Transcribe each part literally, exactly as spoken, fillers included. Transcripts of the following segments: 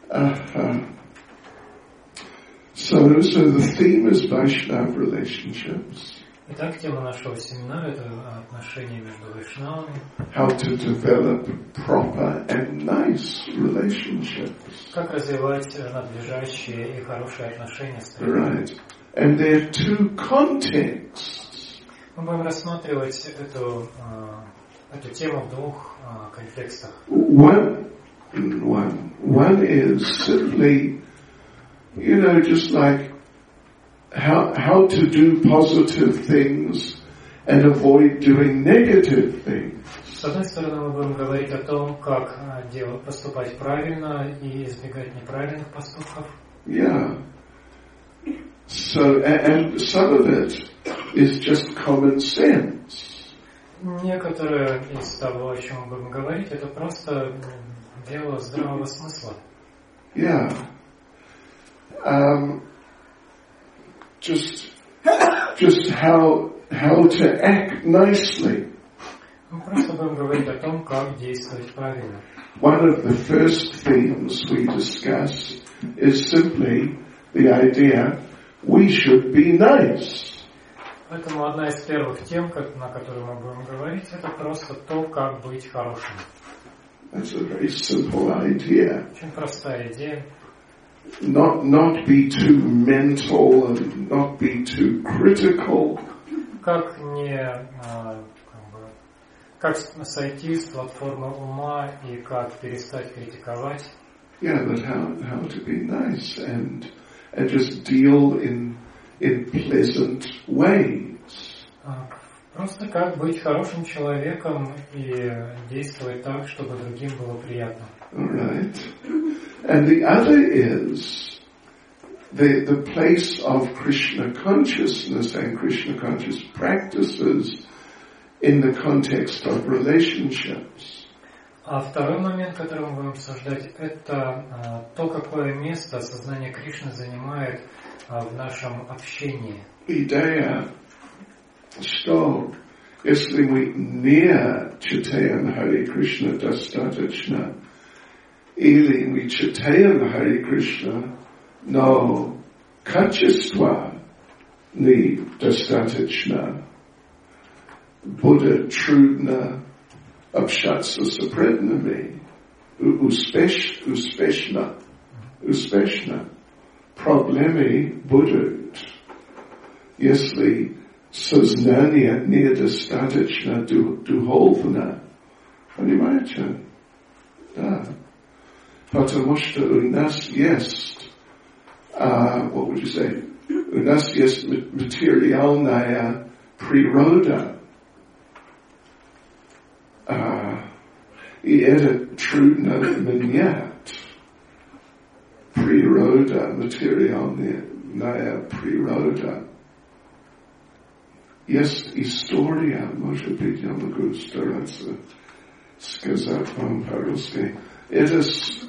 Uh, so, so the theme is Vaishnava relationships. Итак, тема нашего семинара – это отношения между вайшнавами. How to develop proper and nice relationships. Как развивать надлежащие и хорошие отношения с другими. Right. And there are two contexts. Мы будем рассматривать эту, эту тему в двух контекстах. One, one, one is simply, you know, just like how how to do positive things and avoid doing negative things. С одной стороны, мы будем говорить о том, как делать, поступать правильно и избегать неправильных поступков. Yeah. So, and some of it is just common sense. Некоторые из того, о чем мы будем говорить, это просто дело здравого смысла. Yeah. Um, just, just how how to act nicely. Мы просто будем говорить о том, как действовать правильно. One of the first themes we discuss is simply the idea we should be nice. Поэтому одна из первых тем, на которую мы будем говорить, это просто то, как быть хорошим. That's a very simple idea. Очень простая идея. Not not be too mental and not be too critical. Как не как бы, как сойти с платформы ума и как перестать критиковать. Yeah, but how how to be nice and and just deal in in pleasant ways. Просто как быть хорошим человеком и действовать так, чтобы другим было приятно. All right. And the other is the the place of Krishna consciousness and Krishna conscious practices in the context of relationships. А второй момент, который мы будем обсуждать, это то, какое место сознание Кришны занимает в нашем общении. Идея, что если мы не читаем Харе Кришна достаточно, или мы читаем Харе Кришна, но качество недостаточно, будет трудно общаться с преданными, успеш, успешно, успешно. Проблемы будут, если сознание недостаточно духовно. Понимаете? Да. Потому что у нас есть, uh, what would you say? У нас есть материальная природа. Uh, и это трудно менять. Природа, материальная природа. Есть история, может быть, я могу стараться сказать вам по-русски. Это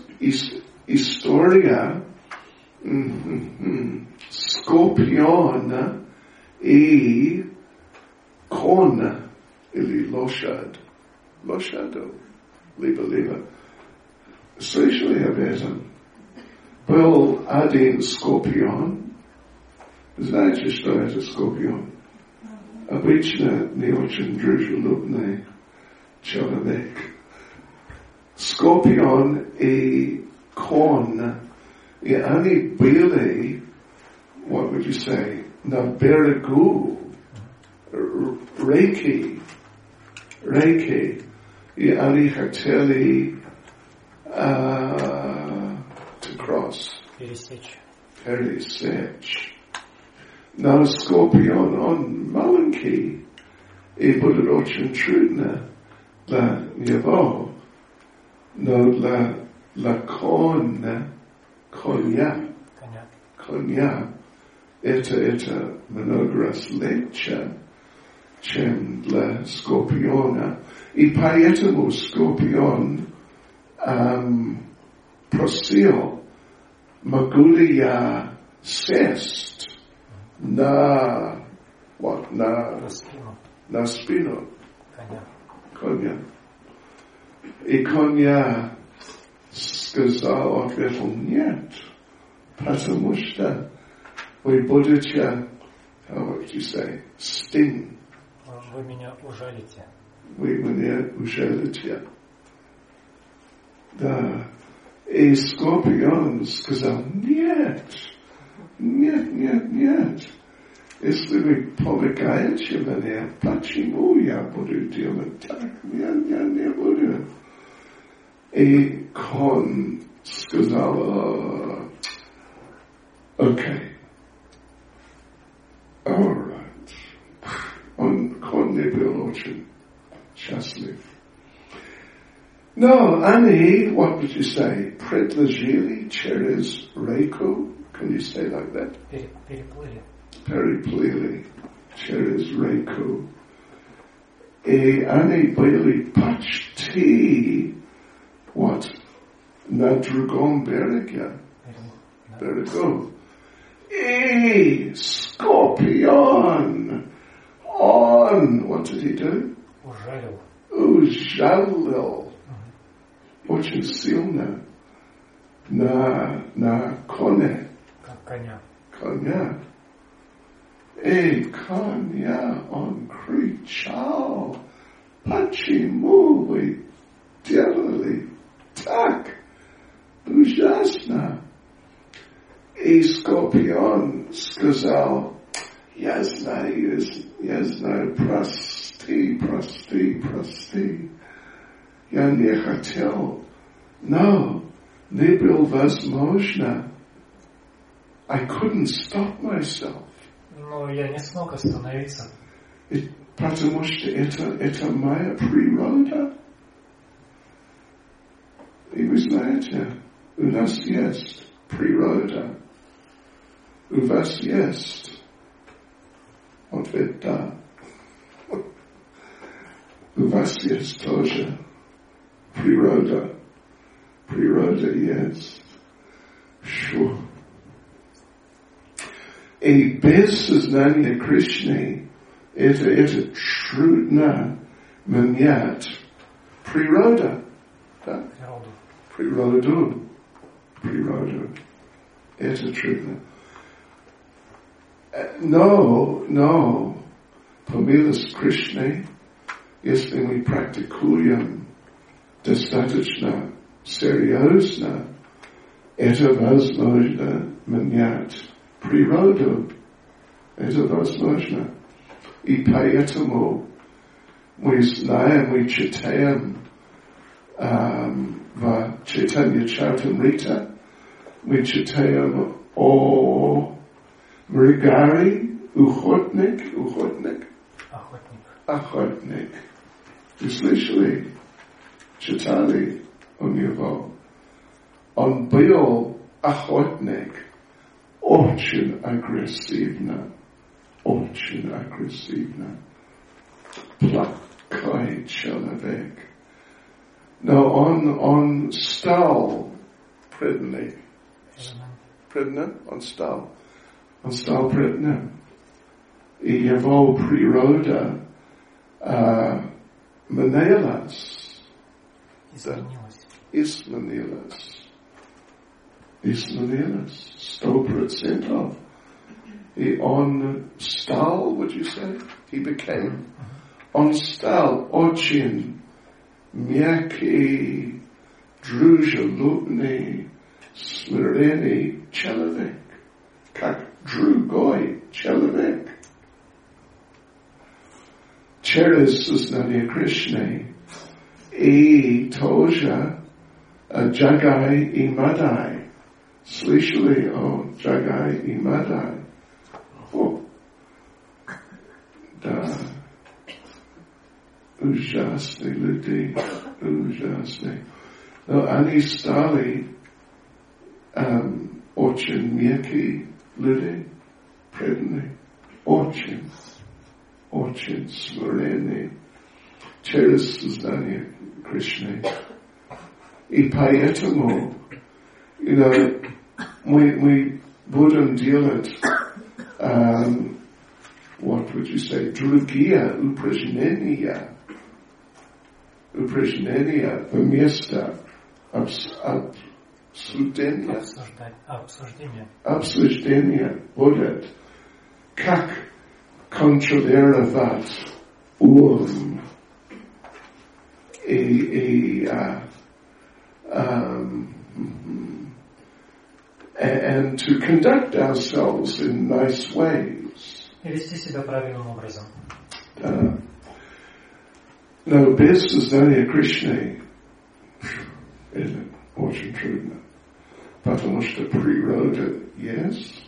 история mm-hmm, скорпиона и кона или лошадь. Лошаду, либо-либо. Слышали об этом? Был один скорпион. Знаете, что это скорпион? Обычно не очень дружелюбный человек. Скорпион и кон, и они были, what would you say, на берегу реки, реки, и они хотели uh, to cross, пересечь. пересечь. Но скорпион, он маленький, и будет очень трудно для него. Но для, для коня, коня, коня, это, это много раз легче, чем для скорпиона. И поэтому скорпион um, просил, могу ли я сесть на, вот, на, на спину, на спину коня. коня. И коня сказал, ответил, нет, потому что вы будете, how would you say, sting. Вы меня ужалите. Вы меня ужалите. Да. И Скорпион сказал, нет, нет, нет, нет. Если вы помогаете мне, почему я буду делать так? Я, я не буду. И Кон сказал, окей. All right. Он, Кон не был очень счастлив. Но они, what would you say, предложили через реку? Can you say like that? Переплыли. Переплыли через реку. И они были почти, what, на другом береге. Берегу. И Скорпион, он, what did he do? Ужалил. Ужалил. Очень сильно на, на коне. Как коня. Коня. И коня он кричал, почему вы делали так ужасно? И Скорпион сказал, я знаю, я знаю, прости, прости, прости. Я не хотел, но не было возможно. I couldn't stop myself. Но я не смог остановиться. И, потому что это, это моя природа. И вы знаете, у нас есть природа. У вас есть. Ответ да. У вас есть тоже природа. Природа есть. Шу. И без сознания Кришны это, это трудно менять природа. Да? Природу. Природу. Это трудно. Но, но, по милости Кришны, если мы практикуем достаточно серьезно, это возможно менять природу. Это возможно. И поэтому мы знаем, мы читаем um, в Чайтанья Чаритамрита, мы читаем о Мригари, охотник, охотник, Охотник. охотник. Вы слышали? Читали у него? Он был охотник. Очень агрессивно, очень агрессивно. Плохой человек. Но он, он стал преданным. Преданным? Он стал. Он стал преданным. И его природа uh, менялась. Изменилась. Изменилась. Изменилась. Сто процентов. И он стал, would you say? He became. Он стал очень мягкий, дружелюбный, смиренный человек. Как другой человек. Через сознание Кришны. И тоже Джагай и Мадай. Слышали о Джагай и Мадай? О, да. Ужасные люди. Ужасные. Но они стали um, очень мягкие люди. Преданные. Очень. Очень смиренные. Через сознание Кришны. И поэтому, you know, мы, мы будем делать, um, what would you say, другие упражнения, упражнения вместо об, об, обсуждение, обсуждение, обсуждение будет, как контролировать ум и, и uh, um, and to conduct ourselves in nice ways. И вести себя правильным образом. Uh, но без сознания Кришны это очень трудно, потому что природа есть,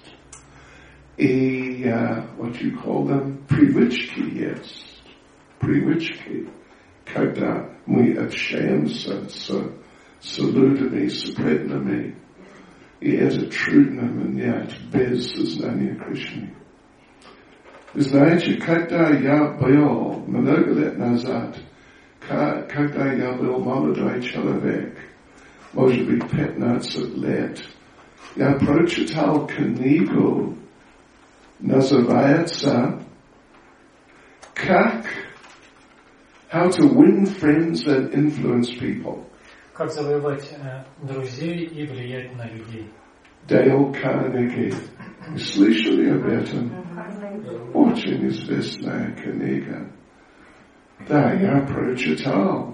и uh, what you call them, привычки есть, привычки, когда мы общаемся с, с людьми, с преданными, и это трудно менять без сознания Кришны. Вы знаете, когда я был много лет назад, когда я был молодой человек, может быть, пятнадцать лет, я прочитал книгу, называется «Как How to Win Friends and Influence People». Как завоевать э, друзей и влиять на людей. Дейл Карнеги. Вы слышали об этом? Очень известная книга. Да, я прочитал.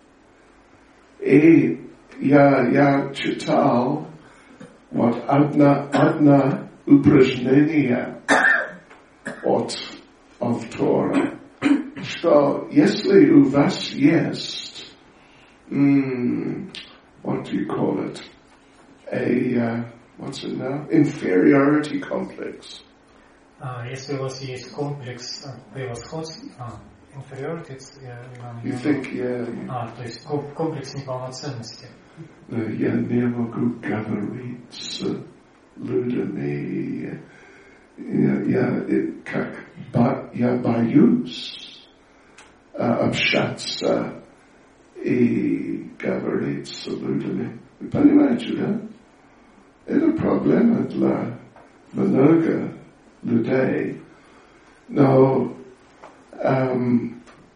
И я, я читал вот одно, одно упражнение от автора, что если у вас есть mm, what do you call it? A, uh, what's it now? Inferiority complex. А, если у вас есть комплекс превосходства, inferiority, you think, yeah, а, то есть комплекс неполноценности. Я не могу говорить с людьми. Я, как, я боюсь общаться и говорить с людьми. Вы понимаете, да? Это проблема для много людей. Но um,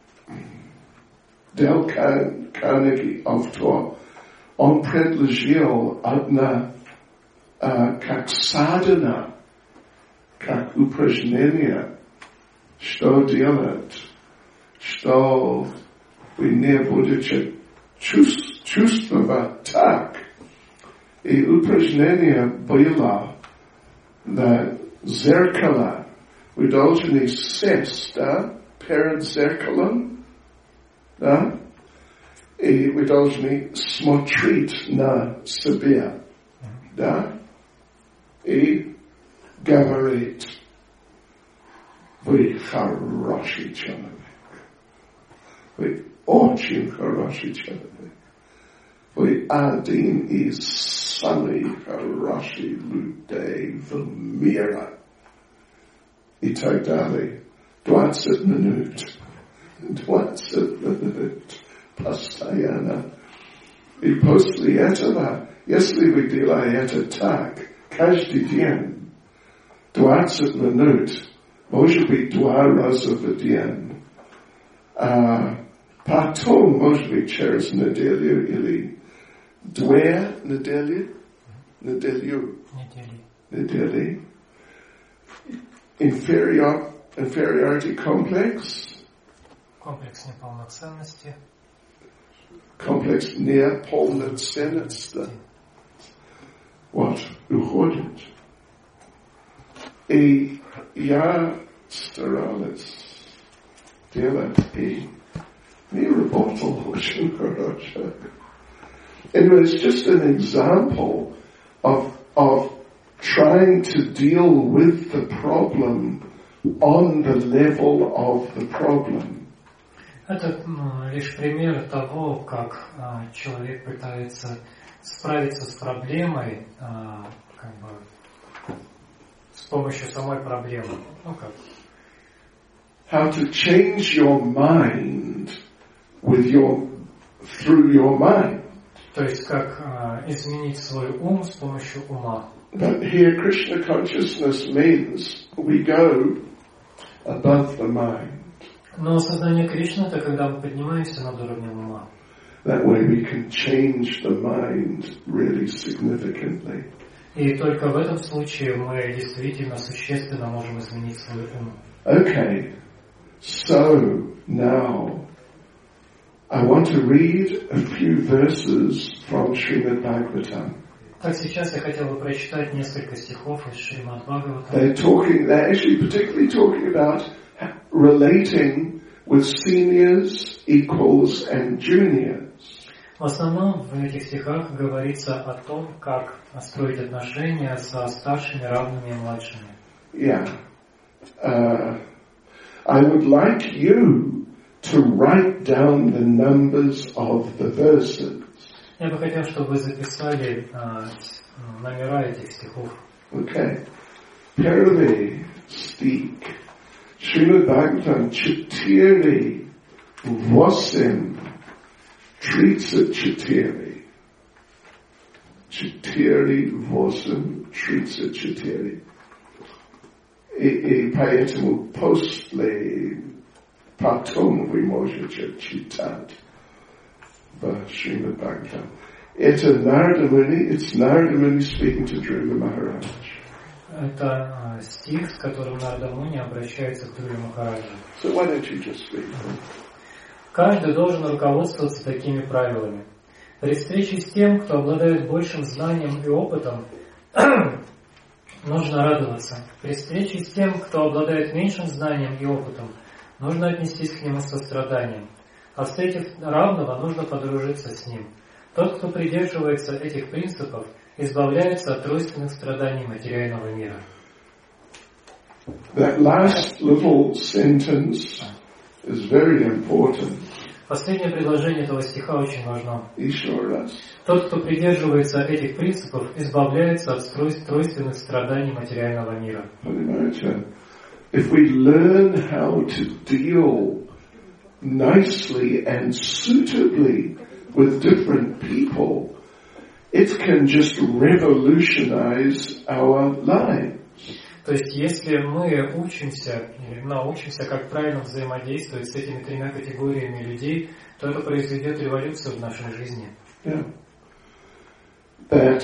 Dale Carnegie, автор, он предложил одна uh, как садхана, как упражнение, что делать, что вы не будете чувствовать так. И упражнение было на зеркало. Вы должны сесть, да, перед зеркалом, да, и вы должны смотреть на себя, да, и говорить: вы хороший человек, вы очень хороший человек, вы один из самых хороших людей в мире. И так далее. двадцать минут. двадцать минут. Постоянно. И после этого, если вы делаете это так, каждый день, двадцать минут, может быть, два раза в день, а потом, может быть, через неделю или две недели, неделю, недели, Inferior, inferiority complex. Комплекс неполноценности. Комплекс неполноценности. Вот, уходит. И я старалась делать, и не работал очень хорошо. Anyway, it's just an example of, of trying to deal with the problem on the level of the problem. Это ну, лишь пример того, как а, человек пытается справиться с проблемой, а, как бы, с помощью самой проблемы. Ну как? How to change your mind with your through your mind. То есть как а, изменить свой ум с помощью ума. But here Krishna consciousness means we go above the mind. Но сознание Кришны — это когда мы поднимаемся над уровнем ума. That way we can change the mind really significantly. И только в этом случае мы действительно существенно можем изменить свой ум. Okay, so now I want to read a few verses from Srimad Bhagavatam. Так, сейчас я хотел бы прочитать несколько стихов из Шримад Бхагаватам. They're talking, they're actually particularly talking about relating with seniors, equals and juniors. В основном в этих стихах говорится о том, как строить отношения со старшими, равными и младшими. Yeah. Uh, I would like you to write down the numbers of the verses. Я бы хотел, чтобы вы записали uh, номера этих стихов. Okay. Первый стих. Шримад Бхагаватам четыре, восемь, тридцать четыре. Четыре, восемь, тридцать четыре. И, и поэтому после, потом вы можете читать в Шримад Бхагаватам. Это Нарада Muni, it's Narada Muni speaking to Dhruva Maharaj. Это стих, с которым Нарада Муни обращается к Dhruva Махараджу. So why don't you just read them? Каждый должен руководствоваться такими правилами. При встрече с тем, кто обладает большим знанием и опытом, нужно радоваться. При встрече с тем, кто обладает меньшим знанием и опытом, нужно отнестись к нему со страданием. А встретив равного, нужно подружиться с ним. Тот, кто придерживается этих принципов, избавляется от тройственных страданий материального мира. That last little sentence is very important. Последнее предложение этого стиха очень важно. Ishwaras. Тот, кто придерживается этих принципов, избавляется от тройственных страданий материального мира. Понимаете? If we learn how to deal nicely and suitably with different people, it can just revolutionize our lives. То есть, если мы учимся или научимся, как правильно взаимодействовать с этими тремя категориями людей, то это произведет революцию в нашей жизни. Yeah. That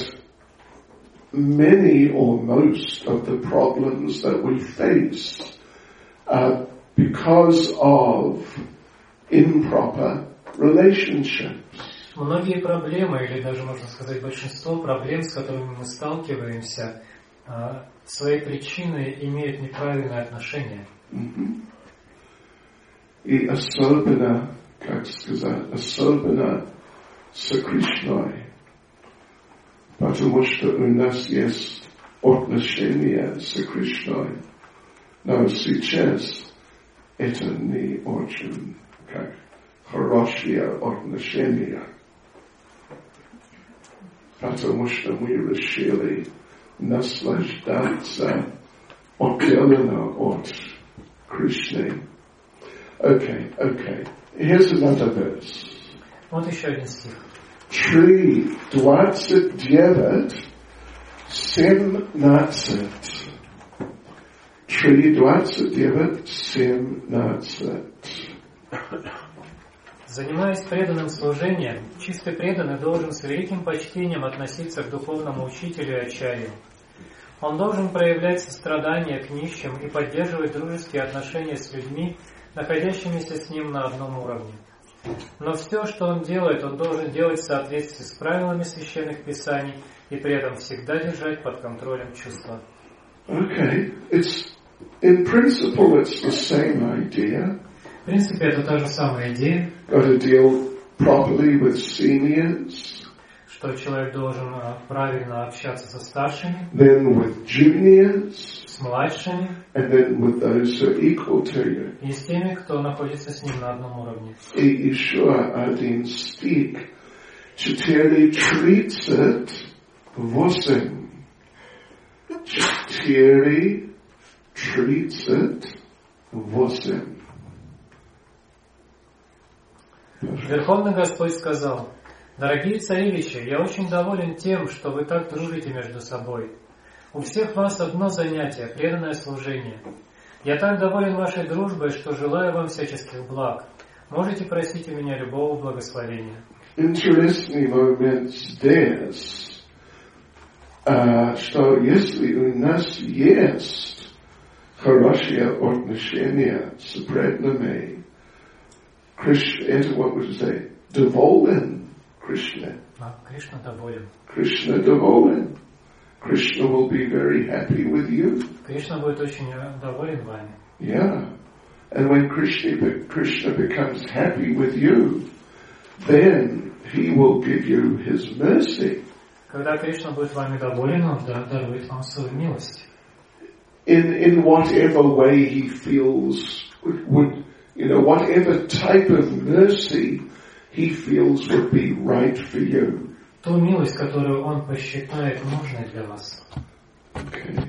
many or most of the problems that we face are because of improper relationships. Многие проблемы, или даже можно сказать большинство проблем, с которыми мы сталкиваемся, своей причиной имеют неправильное отношение. Mm-hmm. И особенно, как сказать, особенно с Кришной, потому что у нас есть отношения с Кришной, но сейчас это не очень как хорошие отношения, потому что мы решили наслаждаться отделенно от Кришны. Okay, okay. Here's another verse. Вот еще один стих. Три двадцать девять семнадцать. Три двадцать девять семнадцать. Занимаясь преданным служением, чистый преданный должен с великим почтением относиться к духовному учителю и ачарью. Он должен проявлять сострадание к нищим и поддерживать дружеские отношения с людьми, находящимися с ним на одном уровне. Но все, что он делает, он должен делать в соответствии с правилами священных писаний и при этом всегда держать под контролем чувства. Okay, it's in principle it's the same idea. В принципе, это та же самая идея. Got to deal properly with seniors. Что человек должен правильно общаться со старшими, then with juniors, с младшими, and then with those who are equal to you. И с теми, кто находится с ним на одном уровне. И еще один стих. Четыре тридцать восемь. Четыре тридцать восемь. Верховный Господь сказал: «Дорогие царевичи, я очень доволен тем, что вы так дружите между собой. У всех вас одно занятие – преданное служение. Я так доволен вашей дружбой, что желаю вам всяческих благ. Можете просить у меня любого благословения». интересный момент здесь, а, что если у нас есть хорошие отношения с преданными, Кришна, это what would you say, доволен Кришна. Кришна доволен. Krishna доволен. Krishna will be very happy with you. Кришна будет очень доволен вами. Yeah. And when Krishna, Krishna becomes happy with you, then he will give you his mercy. Когда Кришна будет вами доволен, он дарует вам свою милость. In in whatever way he feels would, you know, whatever type of mercy he feels would be right for you. Ту милость, которую он посчитает нужной для вас. Okay.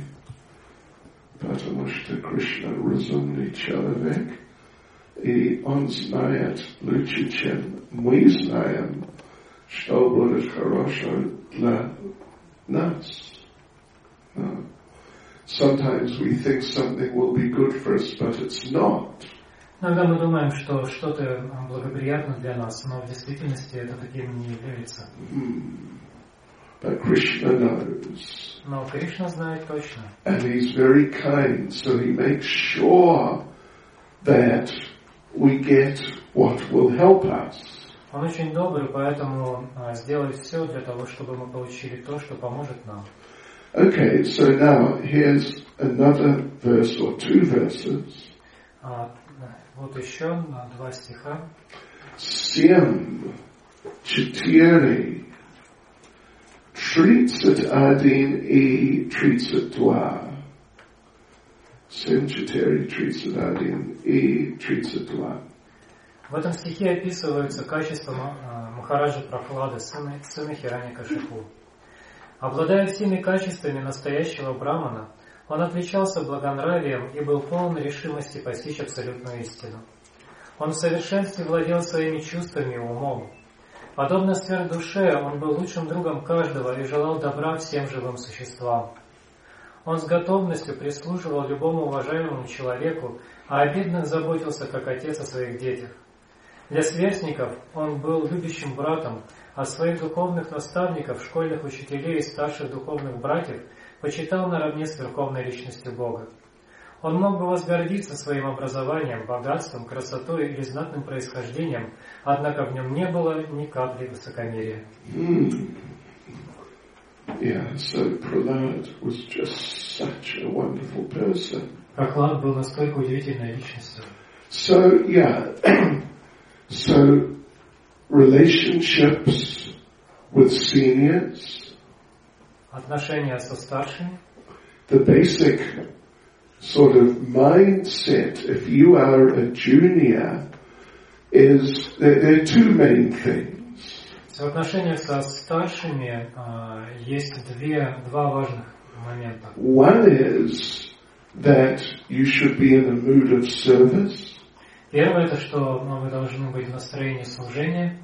Потому что Кришна разумный человек, и он знает лучше, чем мы знаем, что будет хорошо для нас. No. Sometimes we think something will be good for us, but it's not. Иногда мы думаем, что что-то благоприятно для нас, но в действительности это таким не является. Hmm. But Krishna knows. Но Кришна знает точно. And he's very kind, so he makes sure that we get what will help us. Он очень добрый, поэтому сделает все для того, чтобы мы получили то, что поможет нам. Okay, so now here's another verse or two verses. А, вот еще два стиха. Семь, четыре, тридцать один и тридцать два. Семь, четыре, тридцать один и тридцать два. В этом стихе описываются качества Махараджа Прохлады, сына, сына Хираньякашипу. Обладая всеми качествами настоящего брамана, он отличался благонравием и был полон решимости постичь абсолютную истину. Он в совершенстве владел своими чувствами и умом. Подобно сверхдуше, он был лучшим другом каждого и желал добра всем живым существам. Он с готовностью прислуживал любому уважаемому человеку, а о бедных заботился как отец о своих детях. Для сверстников он был любящим братом, а своих духовных наставников, школьных учителей и старших духовных братьев почитал наравне с верховной личностью Бога. Он мог бы возгордиться своим образованием, богатством, красотой или знатным происхождением, однако в нем не было ни капли высокомерия. Mm. Yeah, so Prahlad was just such a wonderful person. Прохлад был настолько удивительной личностью. So, yeah, so relationships with seniors, отношения со старшими, the basic sort of mindset, if you are a junior, is there, there are two main things. В отношениях со старшими uh, есть две, два важных момента. One is that you should be in a mood of service. Первое, это что ну, вы должны быть в настроении служения.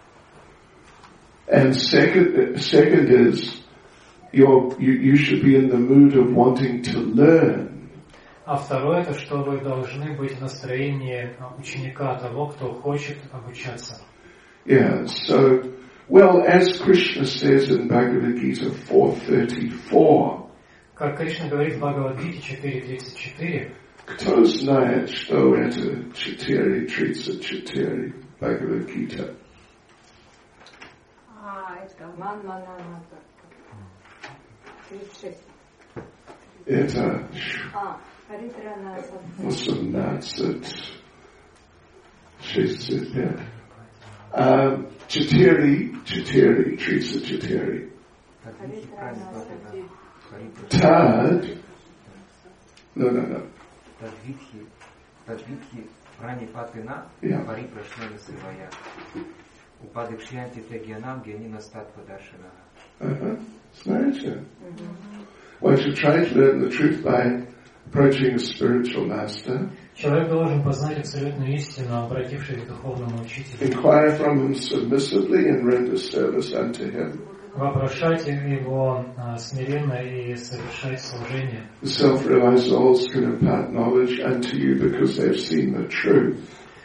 And second, second is you're, you, you should be in the mood of wanting to learn. А второе, это что вы должны быть в настроении ученика, того, кто хочет обучаться. Yeah, so, well, as Krishna says in Bhagavad Gita four thirty-four, как Кришна говорит в Бхагавад-гите четыре тридцать четыре, кто знает, что это четыре тридцать четыре Бхагавад-гита? А, это Ман-Мана-Мата. тридцать шесть. Это А, Харитрана. восемнадцать шестьдесят пять. Um, четыре, четыре, тридцать четыре. Tad, no, no, no. Тадвитхи, Тадвитхи, Пранипатына, Пари Прашнена Сывая. Упадыкшьянти Тегьянам, Генина Статва Даршина. Знаете? One should try to learn the truth by approaching a spiritual master. Человек должен познать абсолютную истину, обратившись к духовному учителю. Inquire from him submissively and render service unto him. Вопрошать его смиренно и совершать служение. The self-realized souls can impart knowledge unto you because they've seen the truth.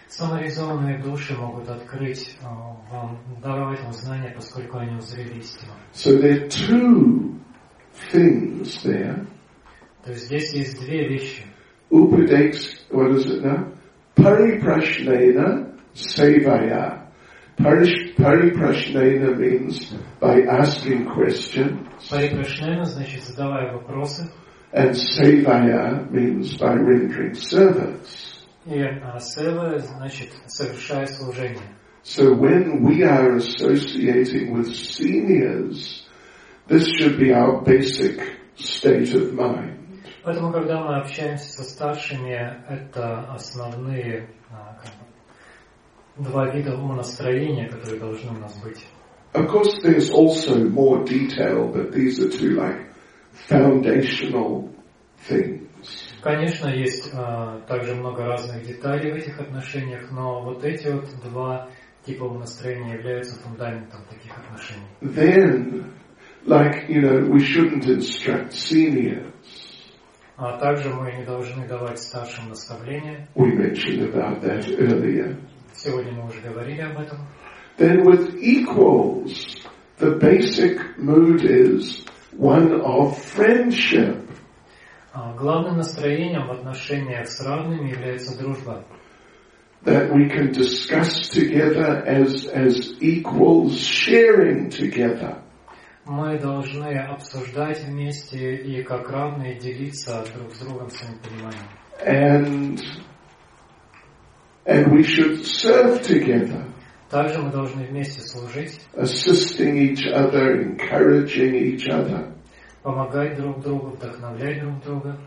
Самореализованные души могут открыть вам, даровать вам знания, поскольку они узрели истину. So there are two things there. То есть здесь есть две вещи. Upadeks, what is it now? Pariprashnena sevaya. Pariprashnena means by asking questions. Парипрашнена значит задавая вопросы. And sevaya means by rendering service. И сева значит совершая служение. So when we are associating with seniors, this should be our basic state of mind. Поэтому, когда мы общаемся со старшими, это основные как бы, два вида умонастроения, которые должны у нас быть. Of course, there's also more detail, but these are two like foundational things. Конечно, есть а, также много разных деталей в этих отношениях, но вот эти вот два типа умонастроения являются фундаментом таких отношений. Then, like, you know, we shouldn't instruct seniors. А также мы не должны давать старшим наставления. We mentioned about that earlier. Сегодня мы уже говорили об этом. Then with equals, the basic mood is one of friendship. Главным настроением в отношениях с равными является дружба. That we can discuss together as, as equals, sharing together. Мы должны обсуждать вместе и как равные делиться друг с другом своим пониманием. And, and we should serve together. Также мы должны вместе служить. Assisting each other, encouraging each other. Помогать друг другу, вдохновлять друг друга.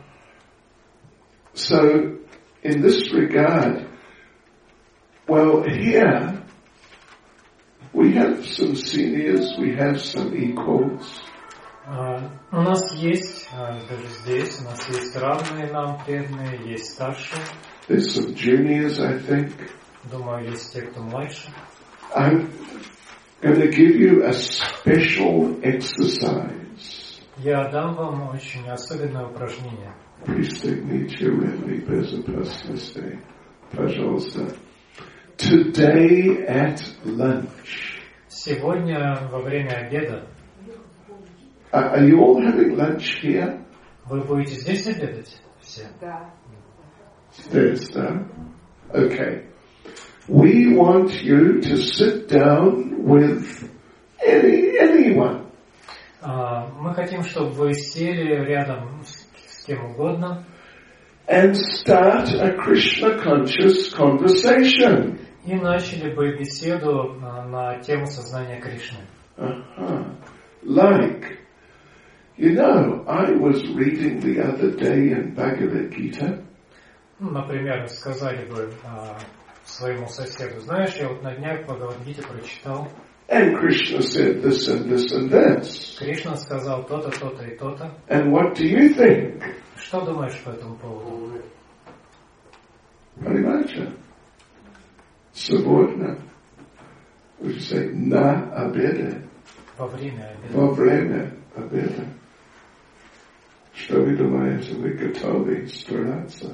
So, in this regard, well, here we have some seniors, we have some equals. Uh, у нас есть, uh, даже здесь, у нас есть равные нам преданные, есть старшие. There's some juniors, I think. Думаю, есть те, кто младше. I'm going to give you a special exercise. Я дам вам очень особенное упражнение. Пристегните ремни безопасности, пожалуйста. Today at lunch. Сегодня во время обеда. Uh, are you all having lunch here? Вы будете здесь обедать? Все? Да. There's no. Okay. We want you to sit down with any anyone. Uh, мы хотим, чтобы вы сели рядом с, с кем угодно. And start a Krishna conscious conversation. И начали бы беседу на, на тему сознания Кришны. Uh-huh. Like, you know, I was reading the other day in Bhagavad Gita. Ну, например, сказали бы а, своему соседу, знаешь, я вот на днях в Бхагавад-гите прочитал. And Krishna said this and this and this. Кришна сказал то-то, то-то и то-то. And what do you think? Что думаешь по этому поводу? Parimacha. Subordinate. Would you say, na abede? Во время обеда. Во время обеда. Что вы думаете, вы готовы стараться?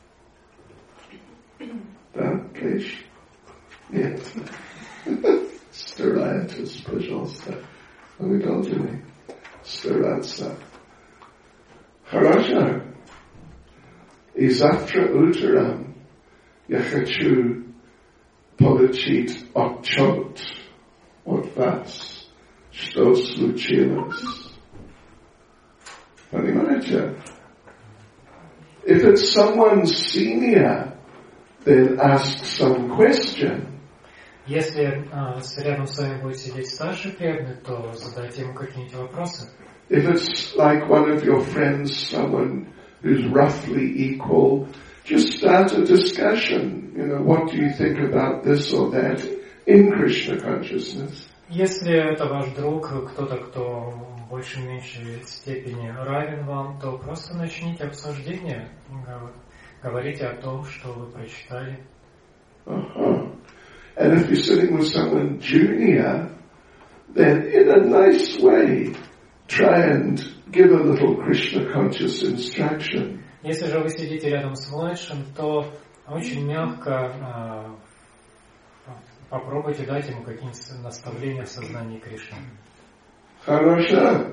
Да, Кейш? Нет. Старайтесь, пожалуйста. Вы должны стараться. Хорошо. И завтра утром я хочу получить отчет от вас, что случилось. Понимаете? If it's someone senior, then ask some question. Если а, рядом с вами будет сидеть старший преданный, то задайте ему какие-нибудь вопросы. If it's like one of your friends, someone who's roughly equal, just start a discussion. You know, what do you think about this or that in Krishna consciousness? Если это ваш друг, кто-то, кто в большей-меньшей степени равен вам, то просто начните обсуждение, говорите о том, что вы прочитали. Uh-huh. And if you're sitting with someone junior, then in a nice way, try and give a little Krishna conscious instruction. Если же вы сидите рядом с младшим, то очень мягко э, попробуйте дать ему какие-нибудь наставления в сознании Кришны. Хорошо.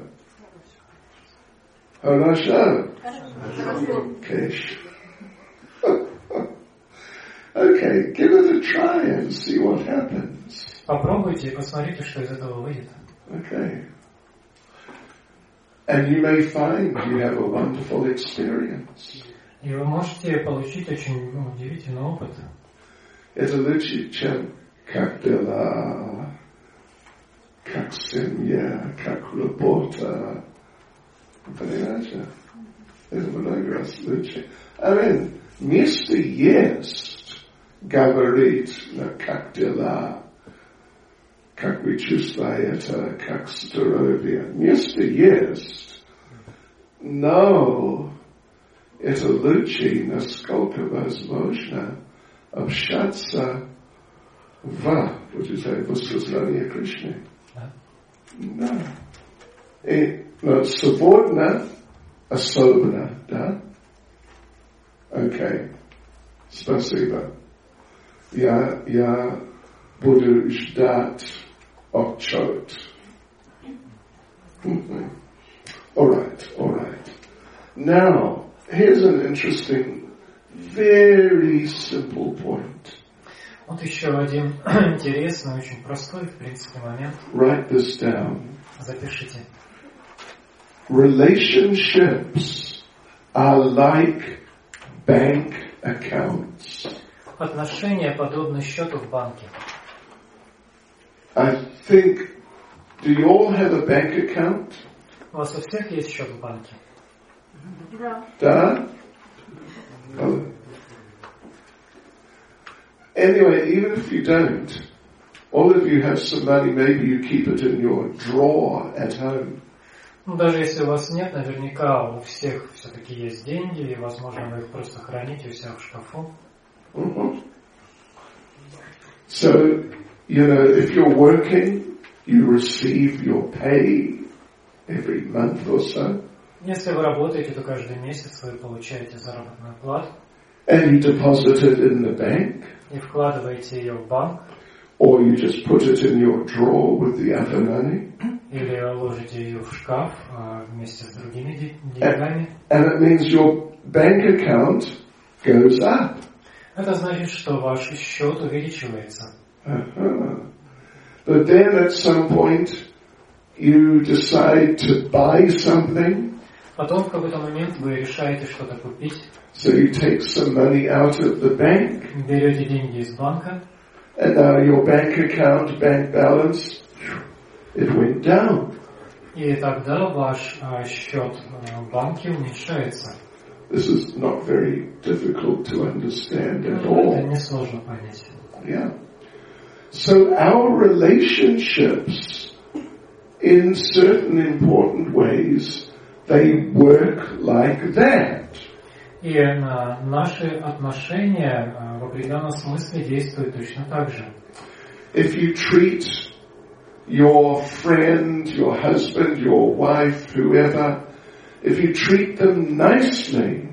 Хорошо. Kesh. Okay, give it a try and see what happens. Попробуйте и посмотрите, что из этого выйдет. Okay. And you may find you have a wonderful experience. И вы можете получить очень удивительный опыт. Это лучше, чем как дела, как семья, как работа. Понимаете? Это много раз лучше. I mean, место есть говорить, как дела, как вы чувствуете, как здоровье. Место есть, но это лучше, насколько возможно, общаться в, what you say, высказывании Кришны. Да. Да. И, но свободно, особенно, да? Окей. Спасибо. Я, я буду ждать отчет. Mm-hmm. All right, all right. Now, here's an interesting, very simple point. Вот еще один интересный, очень простой, в принципе, момент. Write this down. Запишите. Relationships are like bank accounts. Отношения подобны счету в банке. I think, do you all have a bank account? У вас у всех есть счет в банке? Да. Да? Oh. Anyway, even if you don't, all of you have some money, maybe you keep it in your drawer at home. Ну, даже если у вас нет, наверняка у всех все-таки есть деньги, и, возможно, вы их просто храните у себя в шкафу. Mm-hmm. So, you know, if you're working, you receive your pay every month or so. Если вы работаете, то каждый месяц вы получаете заработную плату. And you deposit it in the bank. И вкладываете ее в банк. Or you just put it in your drawer with the other money. Или ложите ее в шкаф вместе с другими деньгами. And it means your bank account goes up. Это значит, что ваш счет увеличивается. Uh-huh. But then at some point you decide to buy something. Потом в какой-то момент вы решаете что-то купить. So you take some money out of the bank. Берете деньги из банка. And now your bank account, bank balance, it went down. И тогда ваш а, счет в банке уменьшается. This is not very difficult to understand at Это all. несложно понять. Yeah. So our relationships, in certain important ways, they work like that. И а, наши отношения а, в определенном смысле действуют точно так же. If you treat your friend, your husband, your wife, whoever, if you treat them nicely,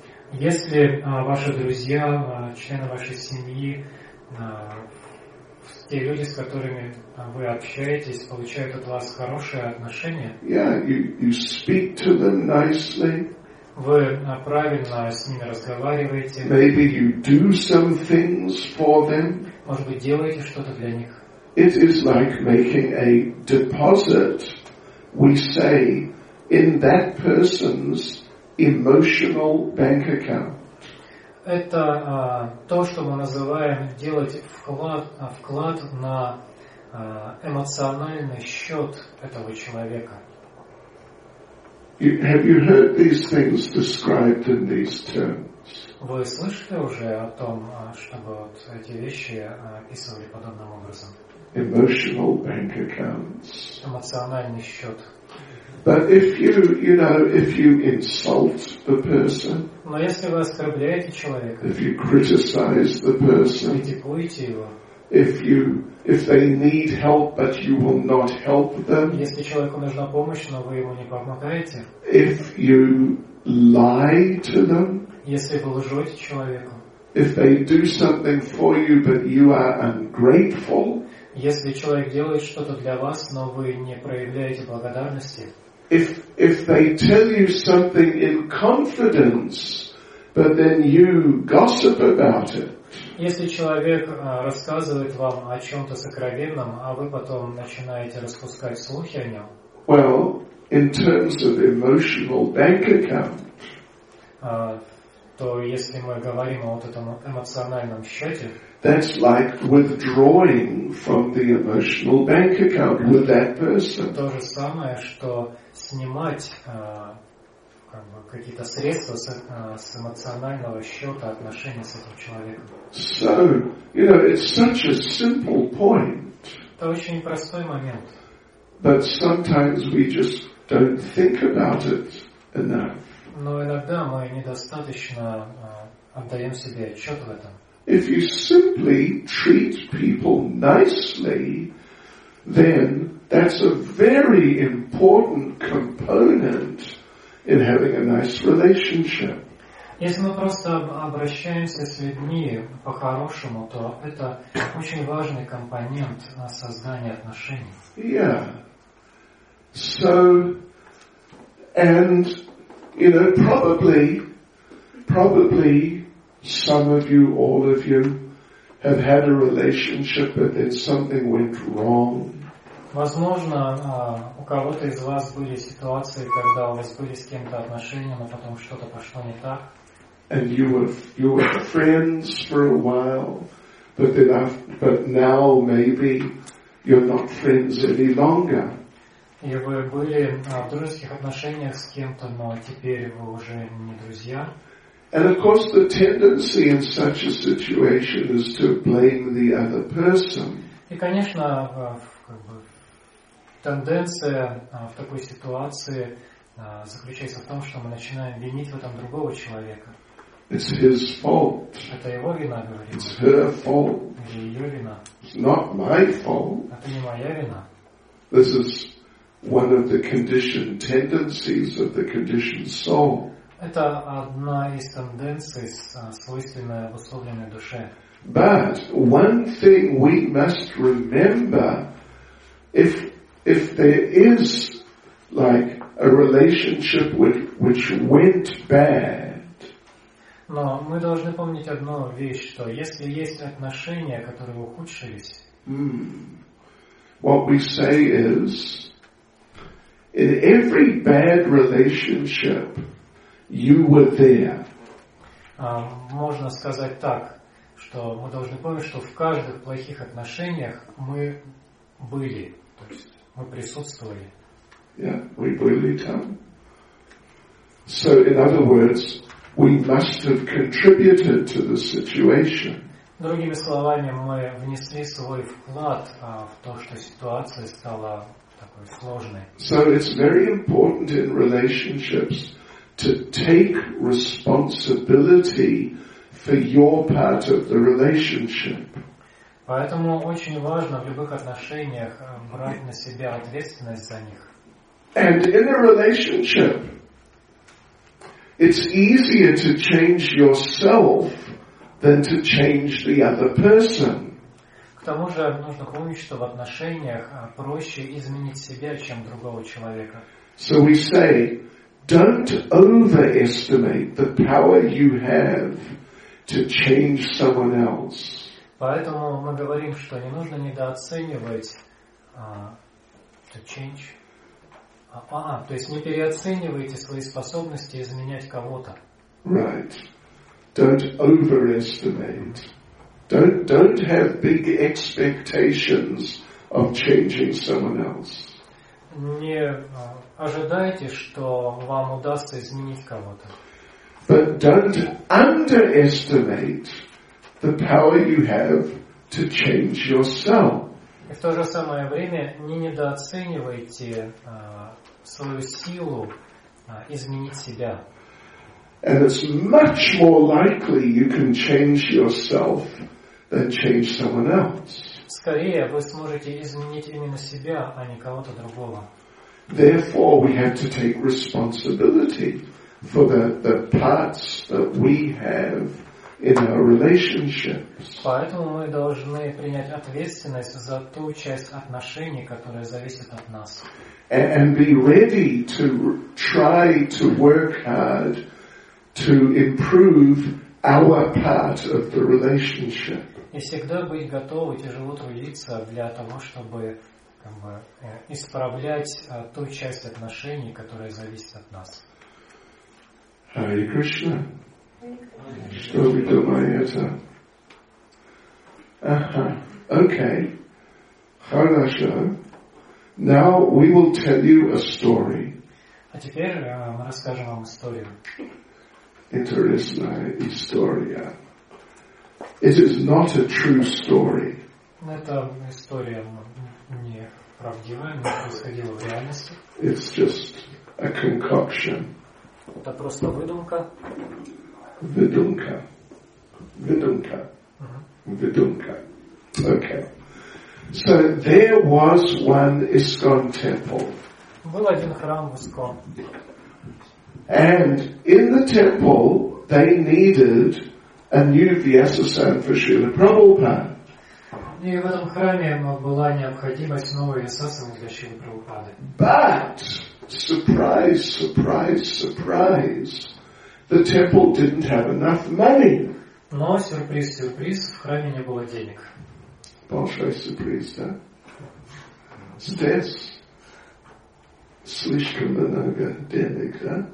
если а, ваши друзья, а, члены вашей семьи, а, те люди, с которыми а, вы общаетесь, получают от вас хорошие отношения, yeah, you, you speak to them nicely, вы а, правильно с ними разговариваете, maybe you do some things for them, может быть, делаете что-то для них. it is like making a deposit, we say, in that person's emotional bank account. Это а, то, что мы называем делать вклад, а, вклад на а, эмоциональный счет этого человека. You, have you heard these things described in these terms? Вы слышали уже о том, а, чтобы вот эти вещи а, описывали подобным образом? Emotional bank accounts. Эмоциональный счет. But if you, you know, if you insult the person, Но если вы оскорбляете человека, if you criticize the person, критикуете его, if you, if they need help but you will not help them, если человеку нужна помощь, но вы ему не помогаете, if you lie to them, если вы лжете человеку, if they do something for you but you are ungrateful, если человек делает что-то для вас, но вы не проявляете благодарности, if if they tell you something in confidence, but then you gossip about it, если человек рассказывает вам о чем-то сокровенном, а вы потом начинаете распускать слухи о нем, well, in terms of emotional bank account, то если мы говорим о вот этом эмоциональном счете, that's like withdrawing from the emotional bank account with that person. То же самое, что снимать как бы, какие-то средства с, с эмоционального счета отношений с этим человеком. So, you know, it's such a simple point. Это очень простой момент. But sometimes we just don't think about it enough. Но иногда мы недостаточно отдаем себе отчет в этом. If you simply treat people nicely, then that's a very important component in having a nice relationship. Если мы просто обращаемся с людьми по-хорошему, то это очень важный компонент создания отношений. Yeah. So, and, you know, probably, probably some of you, all of you, have had a relationship but then something went wrong. Возможно, у кого-то из вас были ситуации, когда у вас были с кем-то отношения, но потом что-то пошло не так. And you were you were friends for a while, but then after, but now maybe you're not friends any longer. И вы были в дружеских отношениях с кем-то, но теперь вы уже не друзья. And of course the tendency in such a situation is to blame the other person. И, конечно, как бы, тенденция в такой ситуации заключается в том, что мы начинаем винить в этом другого человека. It's his fault. Это его вина, говорит. It's her fault. Или ее вина. It's not my fault. Это не моя вина. This is one of the conditioned tendencies of the conditioned soul. Это одна из тенденций, свойственная обусловленной душе. But one thing we must remember, if if there is like a relationship which, which went bad, но мы должны помнить одну вещь, что если есть отношения, которые ухудшились, hmm, what we say is, in every bad relationship, you were there. Можно сказать так, что мы должны помнить, что в каждых плохих отношениях мы были, то есть мы присутствовали. Yeah, we были там. So, in other words, we must have contributed to the situation. Другими словами, мы внесли свой вклад в то, что ситуация стала такой сложной. So, it's very important in relationships to take responsibility for your part of the relationship. Поэтому очень важно в любых отношениях брать на себя ответственность за них. And in a relationship, it's easier to change yourself than to change the other person. К тому же нужно помнить, что в отношениях проще изменить себя, чем другого человека. So we say, don't overestimate the power you have to change someone else. Поэтому мы говорим, что не нужно недооценивать uh, to change. А, то есть не переоценивайте свои способности изменять кого-то. Right. Don't overestimate. Don't don't have big expectations of changing someone else. Не uh, ожидайте, что вам удастся изменить кого-то. But don't underestimate the power you have to change yourself. И в то же самое время не недооценивайте uh, свою силу uh, изменить себя. And it's much more likely you can change yourself than change someone else. Скорее вы сможете изменить именно себя, а не кого-то другого. Therefore, we have to take responsibility for the, the parts that we have in our relationships. Поэтому мы должны принять ответственность за ту часть отношений, которая зависит от нас. And be ready to try to work hard to improve our part of the relationship. И всегда быть готовы, тяжело трудиться для того, чтобы как бы, исправлять ту часть отношений, которая зависит от нас. Харе Кришна. Что вы думаете? Ага. Okay. Хорошо. Now we will tell you a story. А теперь мы расскажем вам историю. Интересная история. It is not a true story. Это история не правдивая, не происходила в реальности. It's just a concoction. Это просто выдумка. Выдумка. Выдумка. Uh-huh. Выдумка. Okay. So there was one ISKCON temple. Был один храм в Искон. And in the temple they needed a new Vyasasam for Srila Prabhupada. И в этом храме была необходимость новой Vyasasam для Шрилы Прабхупады. But, surprise, surprise, surprise, the temple didn't have enough money. Но, сюрприз, сюрприз, в храме не было денег. Большой сюрприз, да? Здесь слишком много денег, да?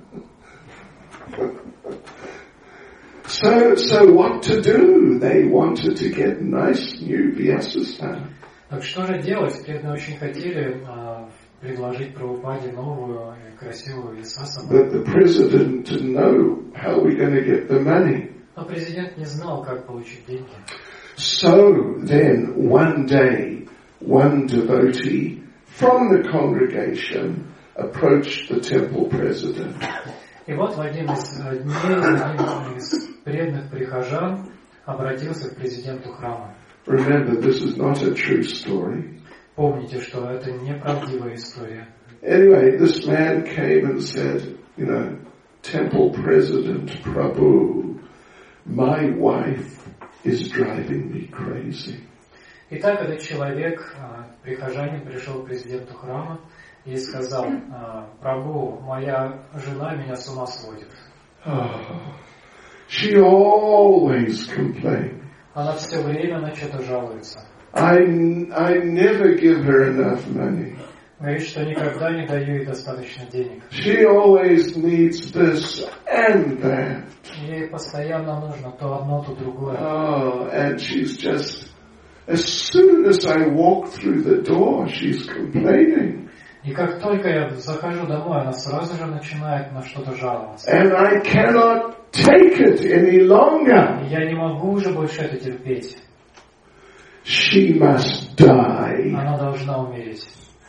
So, so what to do? They wanted to get nice new Vyasasam. Так что же делать? Преданные очень хотели а, предложить Прабхупаде новую и красивую Vyasasam. But the president didn't know how we're going to get the money. Но президент не знал, как получить деньги. So then, one day, one devotee from the congregation approached the temple president. И вот в один из дней один из преданных прихожан обратился к президенту храма. Remember, this is not a true story. Помните, что это неправдивая история. Anyway, this man came and said, you know, temple president Prabhu, my wife is driving me crazy. Итак, этот человек, прихожанин, пришел к президенту храма и сказал: Прабху, моя жена меня с ума сводит. Oh, she always complains. Она все время на что-то жалуется. I, I never give her enough money. Говорит, что никогда не даю ей достаточно денег. She always needs this and that. Ей постоянно нужно то одно, то другое. Oh, and she's just, as soon as I walk through the door, she's complaining. И как только я захожу домой, она сразу же начинает на что-то жаловаться. And I cannot take it any longer. Я не могу уже больше это терпеть. She must die. Она должна умереть.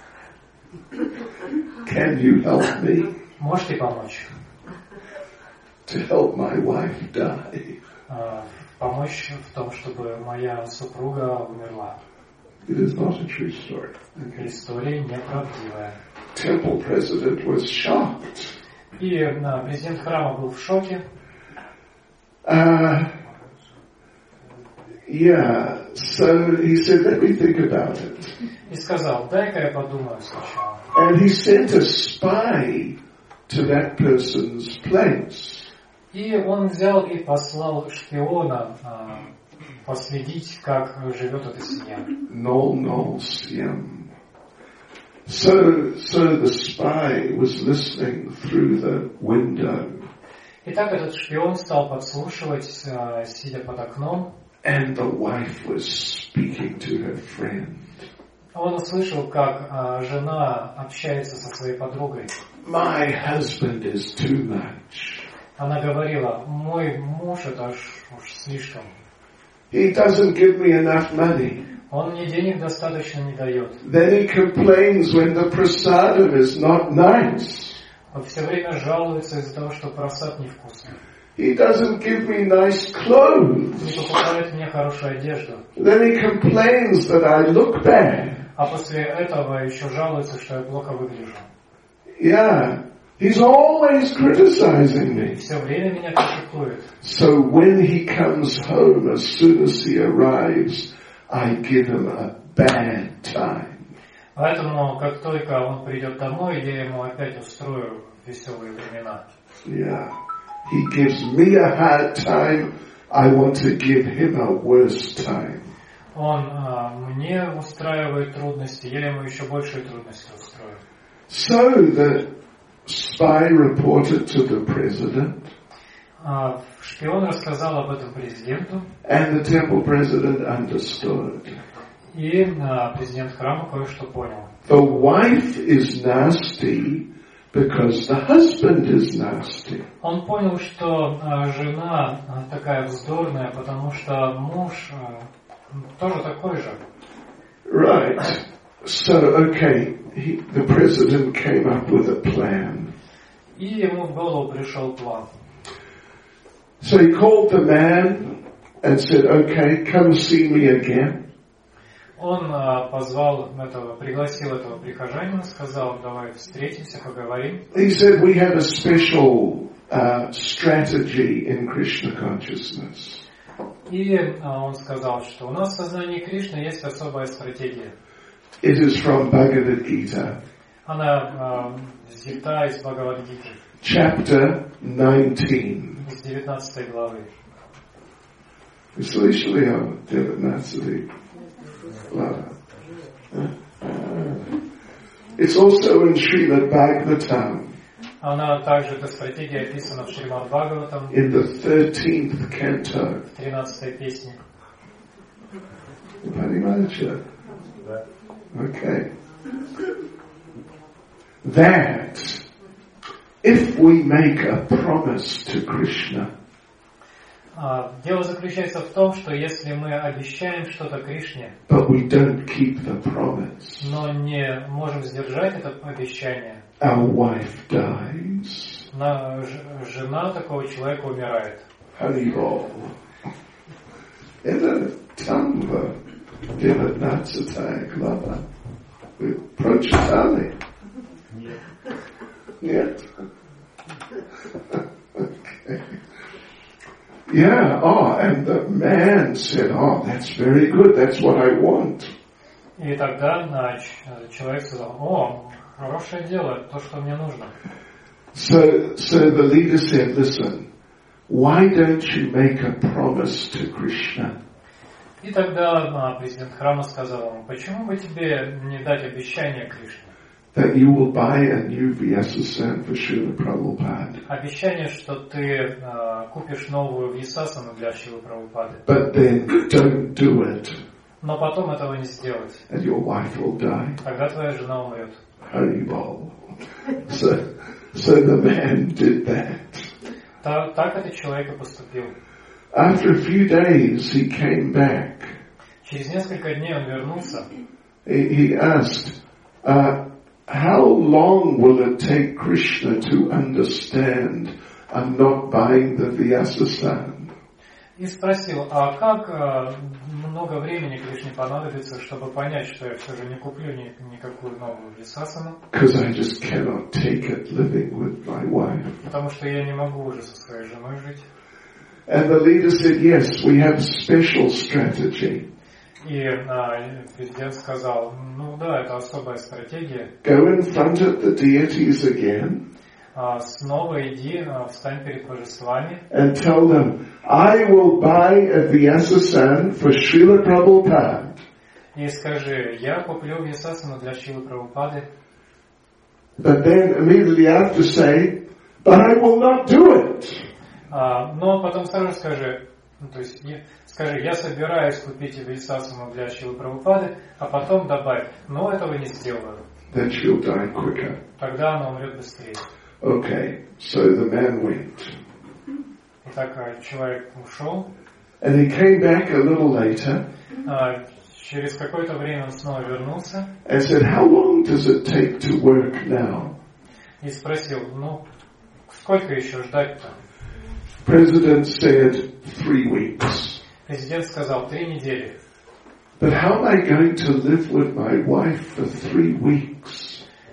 Can you help me? Можете помочь? To help my wife die. Uh, помочь в том, чтобы моя супруга умерла. It is not a true story. История неправдивая. Temple president was shocked. И uh, президент храма был в шоке. Uh, yeah, so he said, let me think about it. И сказал: дай-ка я подумаю сначала. And he sent a spy to that person's place. И он взял и послал шпиона uh, последить, как живет эта семья. Nol nol siem. So, so the spy was listening through the window. Итак, этот шпион стал подслушивать, uh, сидя под окном. And the wife was speaking to her friend. Он услышал, как uh, жена общается со своей подругой. My husband is too much. Она говорила: мой муж это уж, уж слишком. He doesn't give me enough money. Он мне денег достаточно не дает. Then he complains when the prasadam is not nice. Он все время жалуется из-за того, что просад невкусный. He doesn't give me nice clothes. Не покупает мне хорошую одежду. Then he complains that I look bad. А после этого еще жалуется, что я плохо выгляжу. Yeah. He's always criticizing me. Все время меня критикует. So when he comes home, as soon as he arrives, I give him a bad time. Поэтому, как только он придет домой, я ему опять устрою веселые времена. Yeah. He gives me a hard time. I want to give him a worse time. Он а, мне устраивает трудности, я ему еще большие трудности устрою. So the spy reported to the president. А, шпион рассказал об этом президенту. And the temple president understood. И а, президент храма кое-что понял. The wife is nasty because the husband is nasty. Он понял, что а, жена а, такая вздорная, потому что муж а, тоже такой же. Right. So, okay, he, the president came up with a plan. И ему в голову пришел план. So he called the man and said, okay, come see me again. Он а, позвал этого, пригласил этого прихожанина, сказал, давай встретимся, поговорим. He said, we have a special uh, strategy in Krishna consciousness. И а, он сказал, что у нас в сознании Кришны есть особая стратегия. It is from Bhagavad Gita. Она а, взята из Бхагавад-гиты. Chapter nineteen. Из девятнадцатой главы. Вы слышали о девятнадцатой главе? It's also in Srimad Bhagavatam. Она также, эта стратегия описана в Шримад Бхагаватам. In the thirteenth canto. В тринадцатой песне. Понимаете? Okay. That if we make a promise to Krishna, дело заключается в том, что если мы обещаем что-то Кришне, but we don't keep the promise, но не можем сдержать это обещание, our wife dies. На, жена такого человека умирает. Haribol. Это Тамва девятнадцатая глава. Вы прочитали? Нет. Нет? Okay. Yeah, oh, and the man said, oh, that's very good, that's what I want. И тогда человек сказал, о, хорошее дело, то, что мне нужно. So, so the leader said, listen, why don't you make a promise to Krishna? И тогда президент храма сказал ему, почему бы тебе не дать обещание Кришне? That you will buy a new Vyasasana for Srila Prabhupada. Обещание, что ты uh, купишь новую Вьясасану для Шрилы Прабхупады. But then don't do it. Но потом этого не сделать. And your wife will die. Тогда твоя жена умрет. Haribol. So, so the man did that. Так, так этот человек и поступил. After a few days, he came back. Через несколько дней он вернулся. He, he asked, uh, how long will it take Krishna to understand I'm not buying the Vyasasana? И спросил, а как uh, много времени Кришне понадобится, чтобы понять, что я все же не куплю ни, никакую новую Вьясасану? Because I just cannot take it living with my wife. Потому что я не могу уже со своей женой жить. And the leader said, yes, we have special strategy. И а, президент сказал, ну да, это особая стратегия. Go in front of the deities again. А, снова иди, а, встань перед божествами. And tell them, I will buy a Vyasasana for Srila Prabhupada. И скажи, я куплю Вьясасану для Шрилы Прабхупады. But then immediately after say, but I will not do it. А, но потом сразу скажи, ну, то есть я, скажи, я собираюсь купить Вьясасану для Шрилы Прабхупады, а потом добавь, но этого не сделаю. Then she'll die quicker. Тогда она умрет быстрее. Okay, so the man went. Итак, человек ушел. And he came back a little later. А, через какое-то время он снова вернулся. And said, how long does it take to work now? И спросил, ну, сколько еще ждать-то? President said, three weeks. Президент сказал, три недели. But how am I going to live with my wife for three weeks?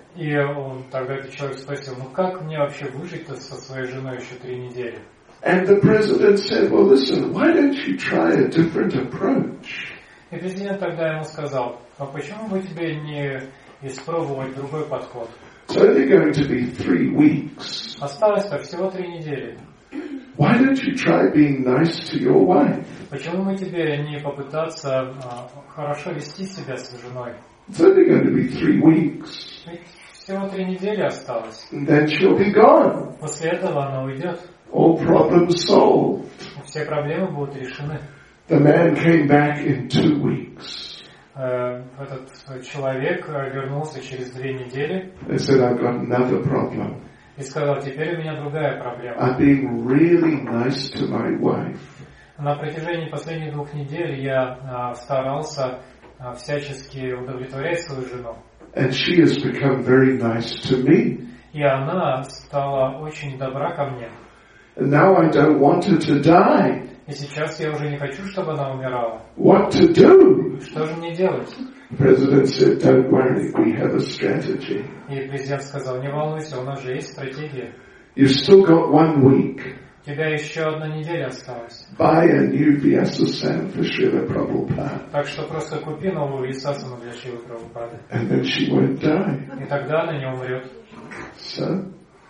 И он, тогда этот человек спросил, ну как мне вообще выжить-то со своей женой еще три недели? And the president said, well, listen, why don't you try a different approach? И президент тогда ему сказал, а почему бы тебе не испробовать другой подход? It's only going to be three weeks. Осталось-то всего три недели. Why don't you try being nice to your wife? Почему бы тебе не попытаться а, хорошо вести себя с женой? It's only going to be three weeks. Ведь всего три недели осталось. And then she'll be gone. После этого она уйдет. All problems solved. Все проблемы будут решены. The man came back in two weeks. Э, этот человек вернулся через две недели. They said, I've got another problem. И сказал, теперь у меня другая проблема. I'm being really nice to my wife. На протяжении последних двух недель я а, старался а, всячески удовлетворять свою жену. And she has become very nice to me. И она стала очень добра ко мне. And now I don't want her to die. И сейчас я уже не хочу, чтобы она умирала. What to do? Что же мне делать? The president said, don't worry, we have a strategy. И президент сказал, не волнуйся, у нас же есть стратегия. You've still got one week. У тебя еще одна неделя осталась. Buy a new Vyasa-san for Srila Prabhupada. Так что просто купи новую Висасану для Шрилы Прабхупады. And then she won't die. И тогда она не умрет. So,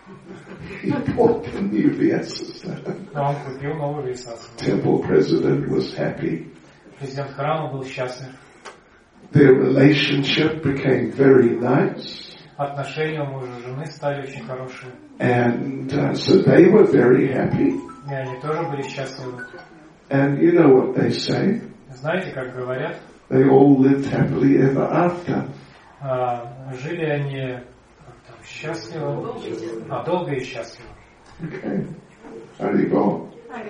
he bought the new Vyasa-san. А он купил новую Висасану. Temple president was happy. Президент храма был счастлив. Their relationship became very nice. Отношения у мужа и жены стали очень хорошие. And uh, so they were very happy. И они тоже были счастливы. And you know what they say? Знаете, как говорят? They all lived happily ever after. А, жили они как там, счастливо, а долго и счастливо. Okay. Haribol.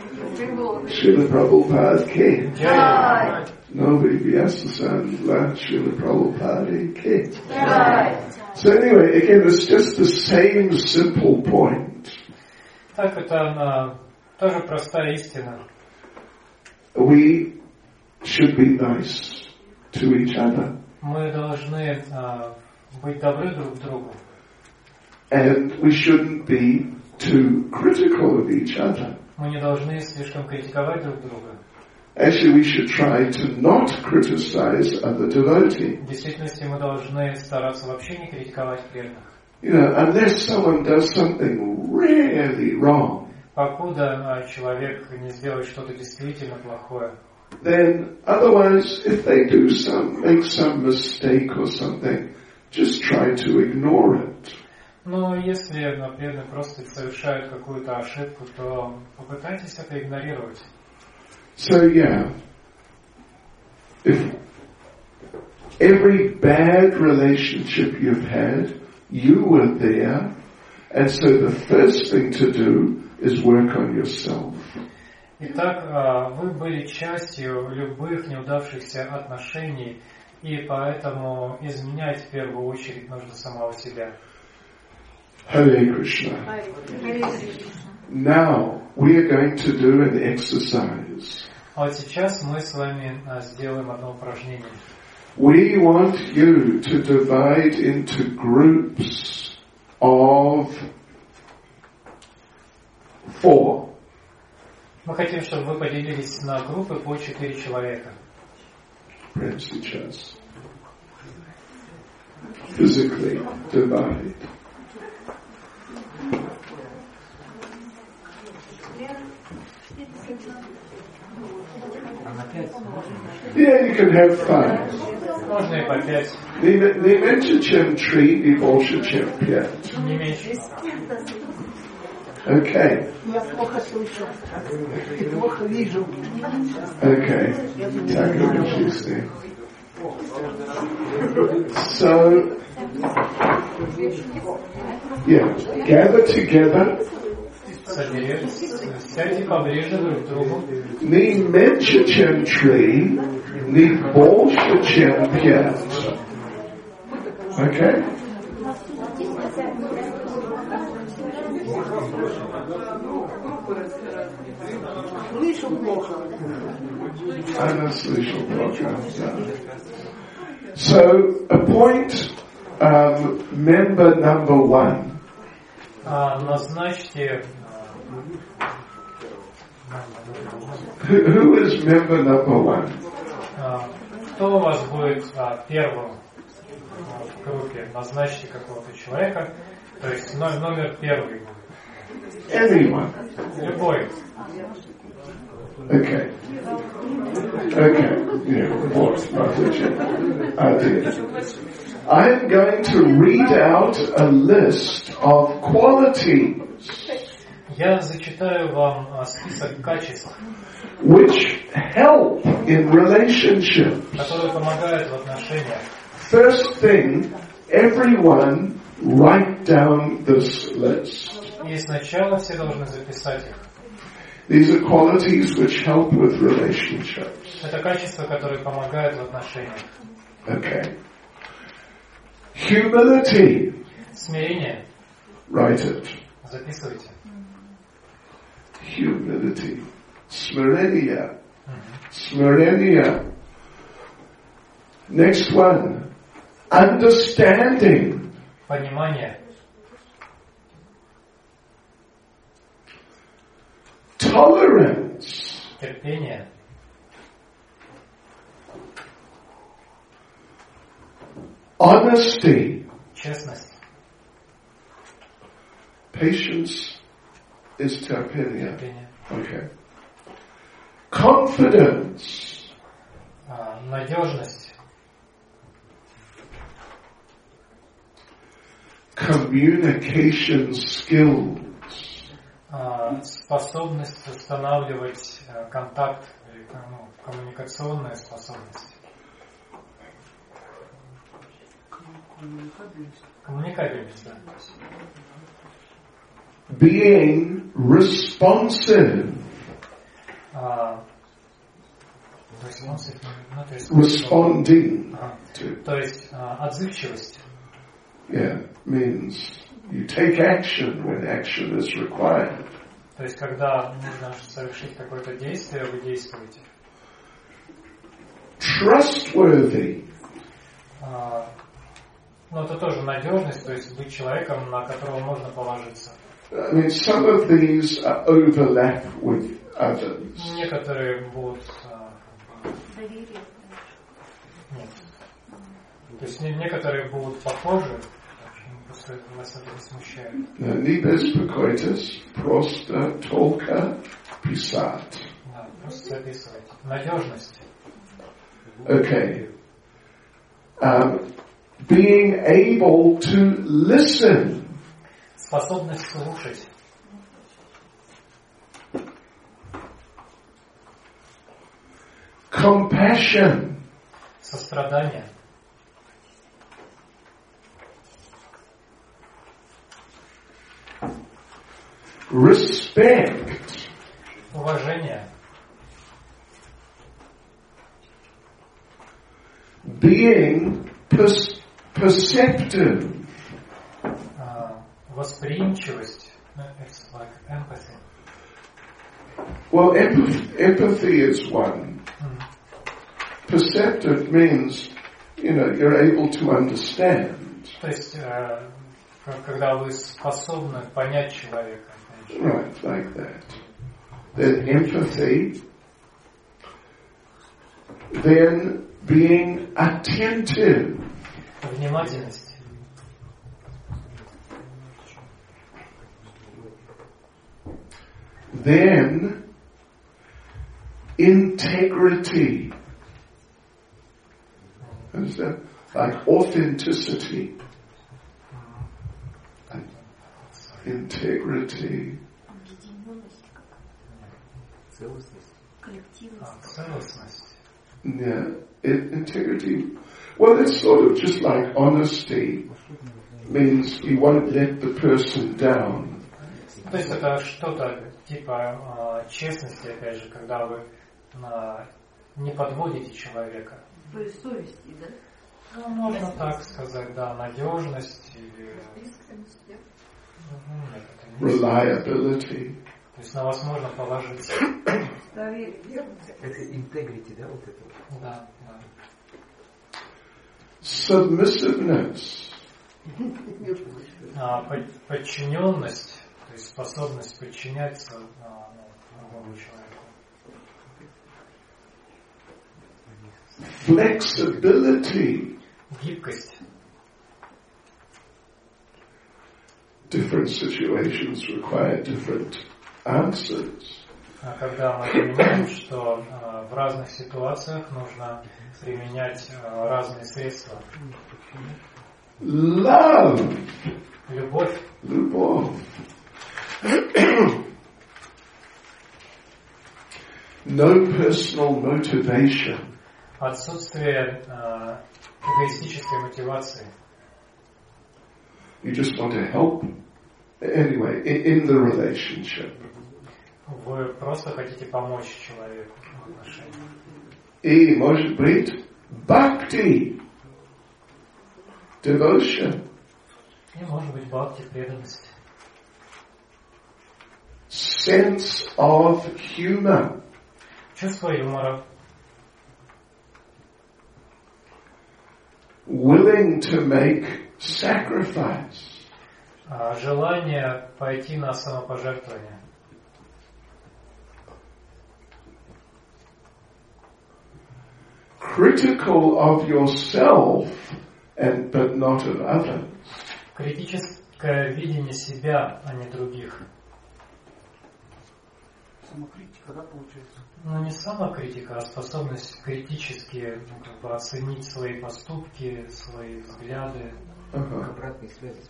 Srila Prabhupada came. Nobody Vyasa-san learned Srila Prabhupada came. So anyway, again, it's just the same simple point. Так это она, тоже простая истина. We should be nice to each other. Мы должны а, быть добры друг к другу. And we shouldn't be too critical of each other. Мы не должны слишком критиковать друг друга. Actually, we should try to not criticize other devotees. В действительности мы должны стараться вообще не критиковать преданных. You know, unless someone does something really wrong, Покуда человек не сделает что-то действительно плохое. then otherwise, if they do some, make some mistake or something, just try to ignore it. Но если преданные просто совершают какую-то ошибку, то попытайтесь это игнорировать. So yeah, if every bad relationship you've had, you were there, and so the first thing to do is work on yourself. Итак, вы были частью любых неудавшихся отношений, и поэтому изменять в первую очередь нужно самого себя. Hare Krishna. Now we are going to do an exercise. А вот сейчас мы с вами сделаем одно упражнение. We want you to divide into groups of four. Мы хотим, чтобы вы поделились на группы по четыре человека. Prem сейчас. Physically divide. Yeah, you can have fun. Можно и по пять. Не, не меньше, чем три, и больше, чем пять. Не меньше. Okay. Я плохо слышу. И плохо вижу. Okay. Так и чистый. So, yeah, gather together. Соберитесь, сядьте поближе друг к другу. Не меньше, чем три, не больше, чем пять. Okay? Слышу плохо. Она слышал плохо. So, appoint um, member number one. Uh, назначьте. Who, who is member number one? Uh, кто у вас будет uh, первым uh, в группе? Назначьте какого-то человека. То есть номер первый будет. Anyone. Любой. Okay. Okay. Yeah. What? Not idea. I am going to read out a list of qualities. Я зачитаю вам список качеств, which help in relationships. которые помогают в отношениях. First thing, everyone write down this list. И сначала все должны записать их. These are qualities which help with relationships. Это качества, которые помогают в отношениях. Okay. Humility. Смирение. Write it. Записывайте. Humility. Smirenia. Smirenia. Next one. Understanding. Понимание. Tolerance. Терпение. Honesty. Честность. Patience is terpenia. Терпение. Okay. Confidence. А, надежность. Communication skills. А, способность устанавливать а, контакт, или, ну, коммуникационная способность. Коммуникабельность, да. Being responsive. А, responsive, ну, то есть, Responding. а, To. то есть а, отзывчивость. Yeah, means you take action when action is required. То есть, когда нужно совершить какое-то действие, вы действуете. Trustworthy. А, ну, это тоже надежность, то есть быть человеком, на которого можно положиться. I mean, some of these uh, overlap with others. Некоторые будут... А, нет. То есть не- некоторые будут похожи, просто вас это не смущает. Nibes pecoitus, prosta, tolka, pisat. Да, просто записывайте. Надежность. Okay. Um, being able to listen. Способность слушать. Compassion. Сострадание. Respect. Уважение. Being per- perceptive. А, восприимчивость. It's like empathy. Well, empathy, empathy is one. Mm. Perceptive means, you know, you're able to understand. То есть, э, когда вы способны понять человека. Right, like that. Then empathy. Then being attentive. Внимательность. Then integrity. Understand? Like authenticity. Integrity. Целостность. Yeah, it, integrity. Well, it's sort of just like honesty. Means you won't let the person down. То есть это что-то типа э, честности, опять же, когда вы э, не подводите человека. То есть совести, да? Ну, можно так сказать, да, надежность или... Ну, нет, это не... Reliability. То есть на вас можно положиться. Это integrity, да, вот это? Да, да. Submissiveness. А, подчиненность, то есть способность подчиняться а, другому человеку. Flexibility. Гибкость. Different situations require different answers. А когда мы понимаем, что а, в разных ситуациях нужно применять а, разные средства. Love. Любовь. Любовь. No personal motivation. Отсутствие а, эгоистической мотивации. You just want to help. Anyway, in, in the relationship. Вы просто хотите помочь человеку в отношениях. И, может быть, bhakti. Devotion. И может быть бхакти, преданность. Sense of humor. Чувство юмора. Willing to make sacrifice. Желание пойти на самопожертвование. Critical of yourself, and but not of others. Критическое видение себя, а не других. Самокритика, да, получается? Ну, не самокритика, а способность критически ну, как бы оценить свои поступки, свои взгляды. Uh-huh. Обратной связи.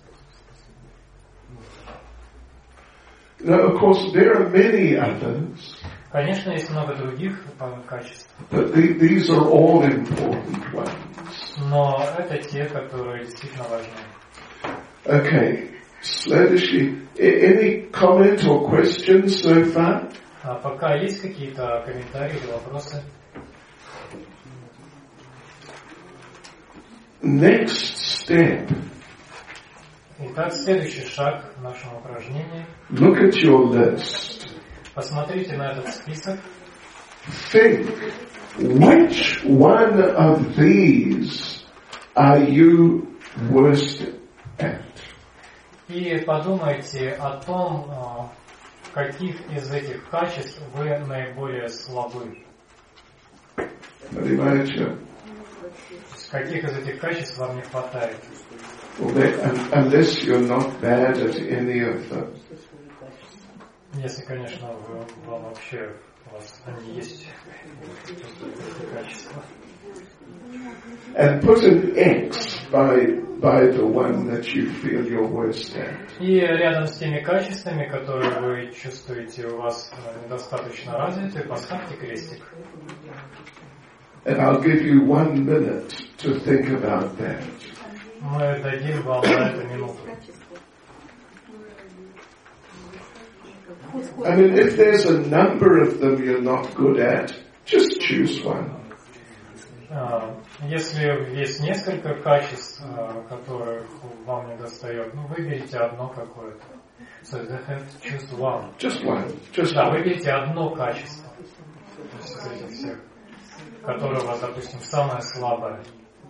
Now, of course, there are many others. Конечно, есть много других качеств. But the, these are all important ones. Но это те, которые действительно важны. Okay. Следующий. Any comment or questions so far? А пока есть какие-то комментарии или вопросы? Next step. Итак, следующий шаг в нашем упражнении. Look at your list. Посмотрите на этот список. Think, which one of these are you worst at? И подумайте о том, в каких из этих качеств вы наиболее слабы. Понимаете? Каких из этих качеств вам не хватает? Well, that, unless you're not bad at any of them. Если, конечно, вы, вам вообще у вас они есть качества. And put an X by by the one that you feel you're worst at. И рядом с теми качествами, которые вы чувствуете у вас недостаточно развиты, поставьте крестик. And I'll give you one minute to think about that. Мы дадим вам на это минуту. I mean, if there's a number of them you're not good at, just choose one. Если есть несколько качеств, которых вам не достает, ну выберите одно какое-то. So you have to choose one. Just one. Just да, one. выберите одно качество. Из этих всех, которое у вас, допустим, самое слабое.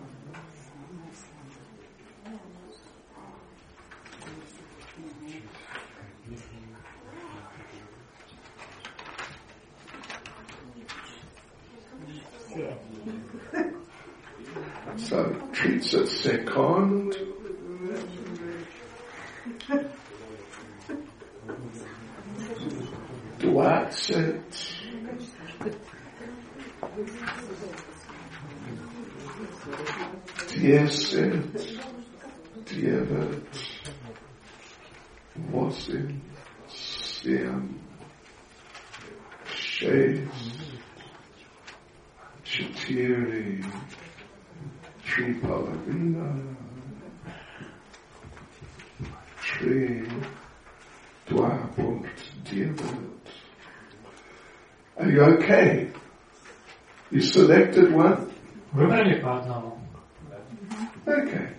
So, treats it second. Двадцать. Десять. Девять. Восемь. Семь. Шесть. Четыре. Три половина. Три. Два пункт девять. Are you okay? You selected one? Выбрали по одному. Okay.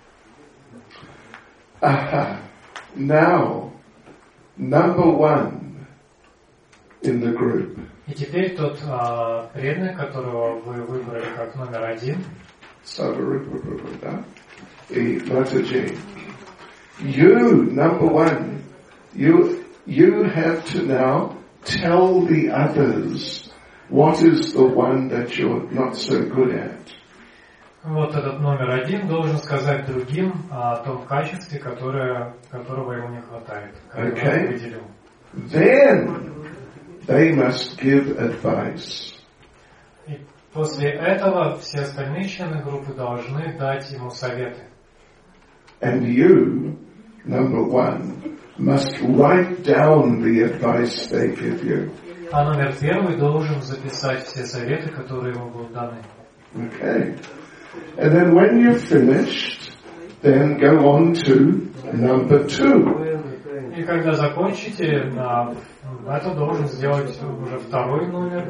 Aha. Now, number one in the group. И теперь тот а, преданный, которого вы выбрали как номер один. Садарупа, да? и Mataji, you, number one, you, you have to now tell the others what is the one that you're not so good at. Вот этот номер один должен сказать другим о том качестве, которое, которого ему не хватает, которое он выделил. Then they must give advice. И после этого все остальные члены группы должны дать ему советы. And you, number one, must write down the advice they give you. А номер первый должен записать все советы, которые ему будут даны. Okay. And then when you're finished, then go on to number two. И когда закончите, это должен сделать уже второй номер.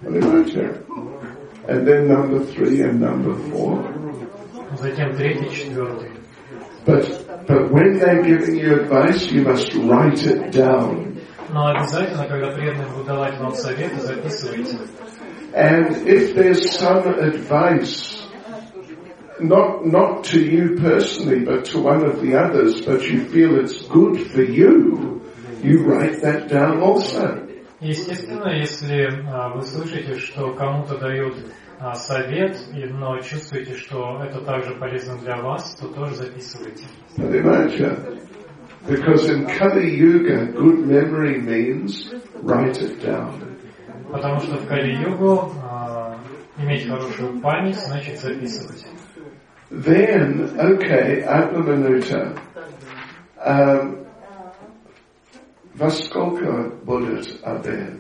And then number three and number four. Затем третий, четвертый. But but when they're giving you advice, you must write it down. Но обязательно, когда преданные будут давать вам советы, записывайте. And if there's some advice, not not to you personally, but to one of the others, but you feel it's good for you, you write that down also. Естественно, если а, вы слышите, что кому-то дают а, совет, но чувствуете, что это также полезно для вас, то тоже записывайте. Because in Kali Yuga, good memory means write it down. Потому что в Кали-югу а, иметь хорошую память значит записывать. Then, okay, Atmamanuta. Um, Во сколько будет обед?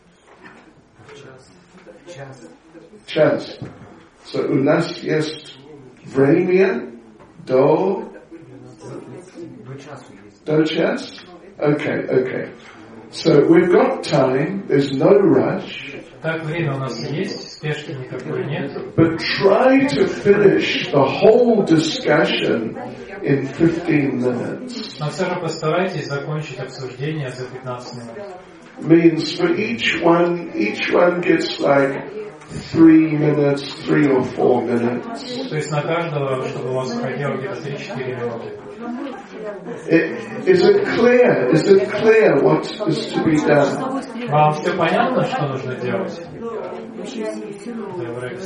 Час. Час. So у нас есть время до... До часу есть. До час? Okay, okay. So we've got time, there's no rush. Так, время у нас есть, спешки никакой нет. But try to finish the whole discussion in fifteen minutes. Но все же постарайтесь закончить обсуждение за пятнадцать минут. Means for each one, each one gets like three minutes, three or four minutes. То есть на каждого, чтобы у вас уходило где-то три-четыре минуты. It, is it clear? Is it clear what is to be done? Вам все понятно, что нужно делать?